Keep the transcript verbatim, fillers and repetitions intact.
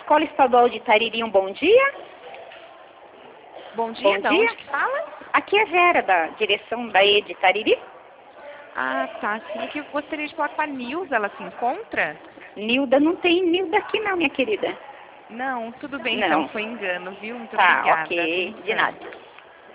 Escola Estadual de Tariri, um bom dia. Bom dia, Bom da dia. onde que fala? Aqui é Vera, da direção da E de Tariri. Ah, tá, sim. Aqui eu gostaria de falar com a Nilza, ela se encontra? Nilda, não tem Nilda aqui não, minha querida. Não, tudo bem Não. então, foi engano, viu? Muito Tá, obrigada. ok, de nada.